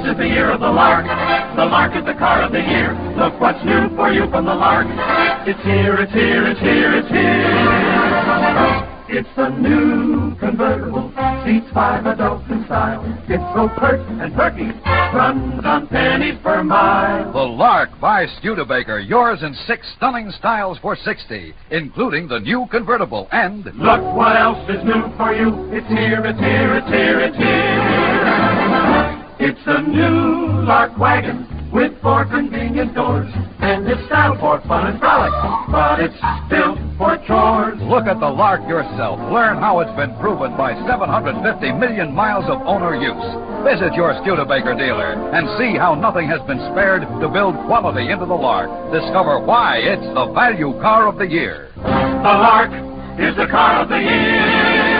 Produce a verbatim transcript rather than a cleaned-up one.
is the year of the Lark. The Lark is the car of the year. Look what's new for you from the Lark. It's here, it's here, it's here, it's here. It's a new convertible, seats five adults in style. It's so pert and perky, runs on pennies per mile. The Lark by Studebaker, yours in six stunning styles for sixty, including the new convertible and... Look what else is new for you. It's here, it's here, it's here, it's here. It's a new Lark wagon with four convenient doors, and it's style for fun and frolic, but it's built for chores. Look at the Lark yourself. Learn how it's been proven by seven hundred fifty million miles of owner use. Visit your Studebaker dealer and see how nothing has been spared to build quality into the Lark. Discover why it's the value car of the year. The Lark is the car of the year.